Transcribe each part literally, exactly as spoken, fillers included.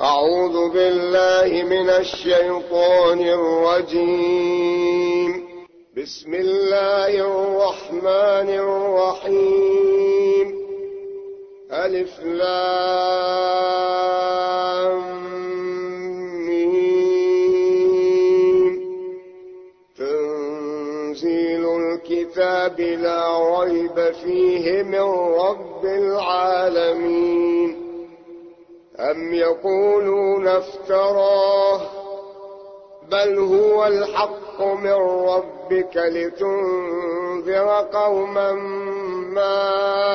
أعوذ بالله من الشيطان الرجيم. بسم الله الرحمن الرحيم. ألف لام ميم. تنزيل الكتاب لا ريب فيه من رب العالمين. أم يقولون افتراه بل هو الحق من ربك لتنذر قوما ما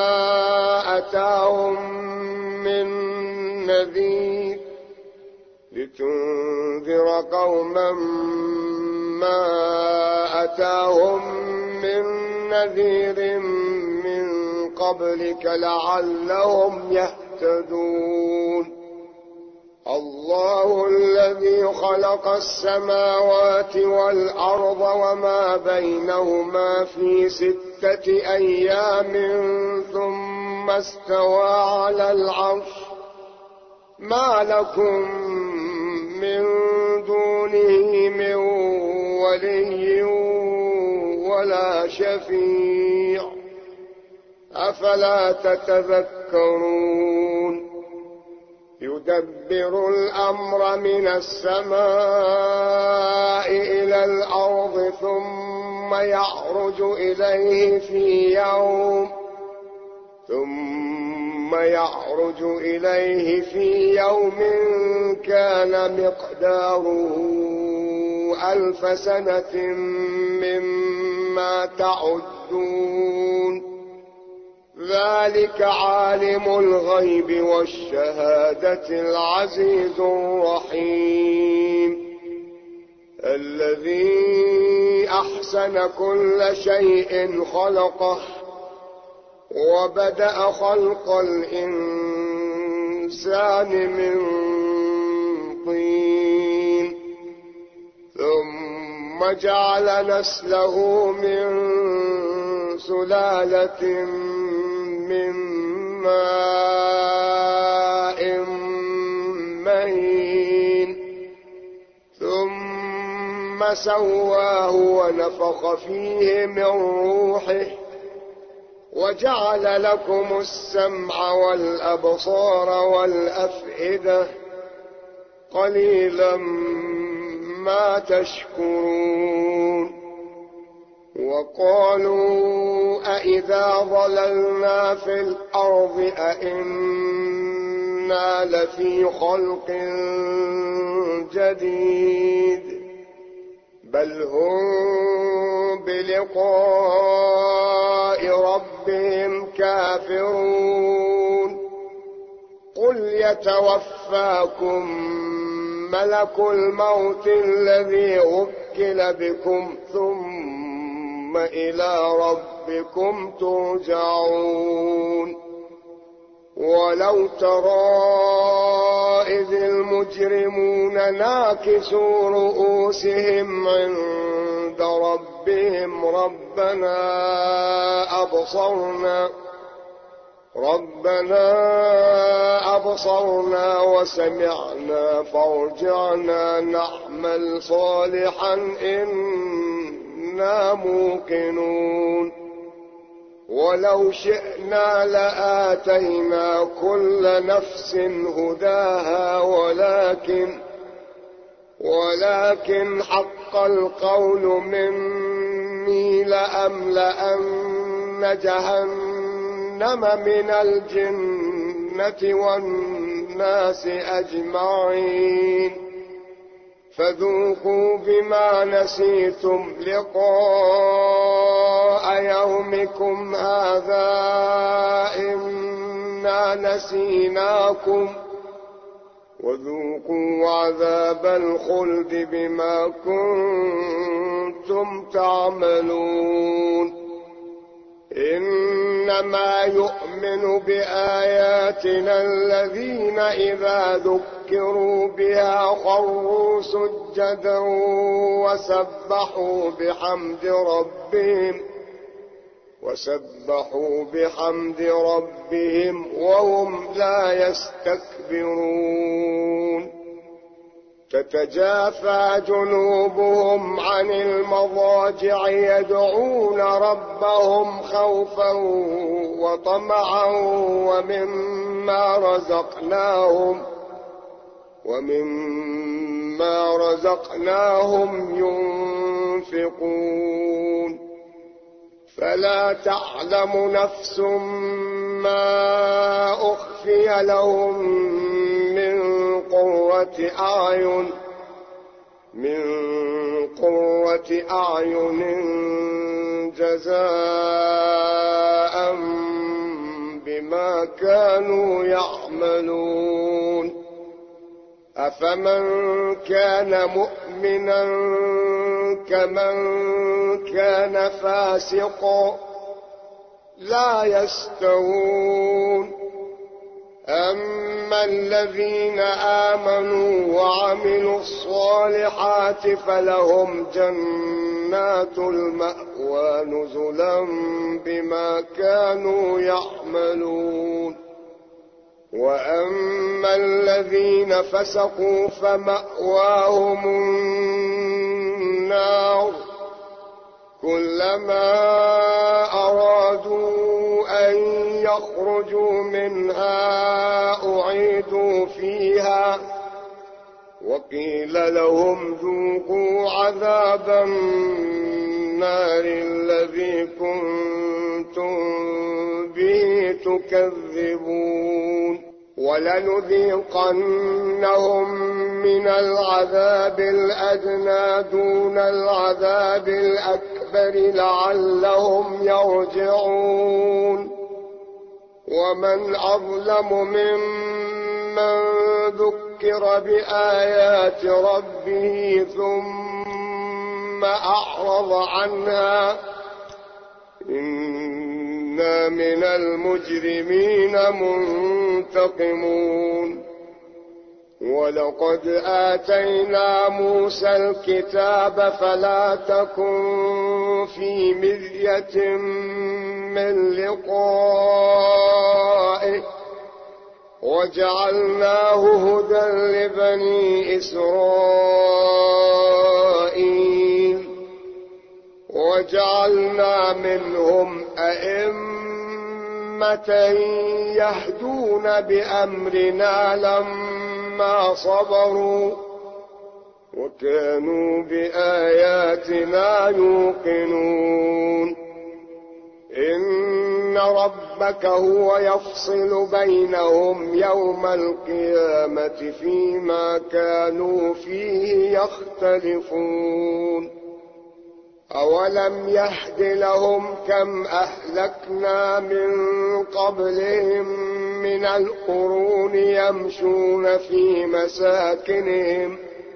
أتاهم من نذير لتنذر قوما ما أتاهم من نذير من قبلك لعلهم يهتدون. الله الذي خلق السماوات والأرض وما بينهما في ستة أيام ثم استوى على العرش. ما لكم من دونه من ولي ولا شفيع أفلا تتذكرون. يدبر الأمر من السماء إلى الأرض ثم يعرج إليه في يوم ثم يعرج إليه في يوم كان مقداره ألف سنة مما تعدون. ذلك عالم الغيب والشهادة العزيز الرحيم. الذي أحسن كل شيء خلقه وبدأ خلق الإنسان من طين ثم جعل نسله من سلالة من ماء مهين ثم سواه ونفخ فيه من روحه وجعل لكم السمع والأبصار والأفئدة قليلا ما تشكرون. وقالوا أئذا ضللنا في الأرض أئنا لفي خلق جديد بل هم بلقاء ربهم كافرون. قل يتوفاكم ملك الموت الذي وكل بكم ثم ثم إلى ربكم ترجعون. ولو ترى إذ المجرمون ناكسوا رؤوسهم عند ربهم ربنا أبصرنا ربنا أبصرنا وسمعنا فارجعنا نعمل صالحا إنا موقنون. ولو شئنا لآتينا كل نفس هداها ولكن ولكن حق القول مني لأملأن جهنم من الجنة والناس أجمعين. فذوقوا بما نسيتم لقاء يومكم هذا إنا نسيناكم وذوقوا عذاب الخلد بما كنتم تعملون. إنما يؤمن بآياتنا الذين إذا ذكروا بها خروا سجدا وسبحوا بحمد ربهم وسبحوا بحمد ربهم وهم لا يستكبرون. تتجافى جنوبهم عن المضاجع يدعون ربهم خوفا وطمعا ومما رزقناهم ومما رزقناهم ينفقون فلا تعلم نفس ما أخفي لهم من قرة أعين من قرة أعين جزاء بما كانوا يعملون أفمن كان مؤمنا كمن كان فاسقا لا يستوون أما الذين آمنوا وعملوا الصالحات فلهم جنات المأوى نزلا بما كانوا يعملون وأما الذين فسقوا فمأواهم النار كلما أرادوا أن يخرجوا منها أعيدوا فيها وقيل لهم ذوقوا عذاب النار الذي كنتم به تكذبون ولنذيقنهم من العذاب الأدنى دون العذاب الأكبر لعلهم يرجعون ومن أظلم ممن ذكر بآيات ربه ثم أعرض عنها إنا من المجرمين منتقمون ولقد آتينا موسى الكتاب فلا تكن في مرية من لقائه وجعلناه هدى لبني إسرائيل وجعلنا منهم أئمة يهدون بأمرنا لما صبروا وكانوا بآياتنا يوقنون إن ربك هو يفصل بينهم يوم القيامة فيما كانوا فيه يختلفون أولم يهد لهم كم أهلكنا من قبلهم من القرون يمشون في مساكنهم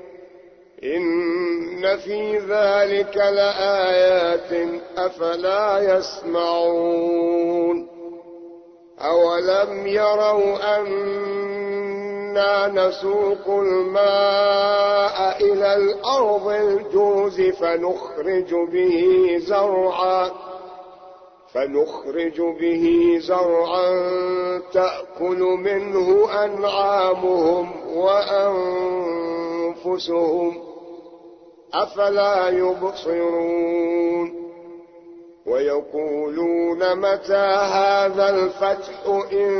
إن في ذلك لآيات أفلا يسمعون أولم يروا أنا نسوق الماء إلى الأرض الجرز فنخرج به زرعا فنخرج به زرعا تأكل منه أنعامهم وأنفسهم أفلا يبصرون ويقولون متى هذا الفتح إن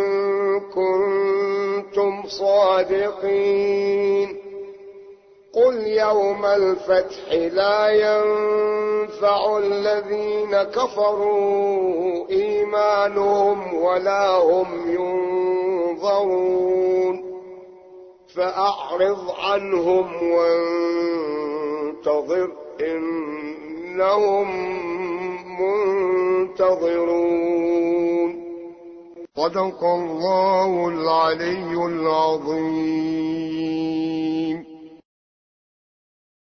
كنتم صادقين قل يوم الفتح لا ينفع الذين كفروا إيمانهم ولا هم ينظرون فأعرض عنهم وانتظر إنهم منتظرون صدق الله العلي العظيم.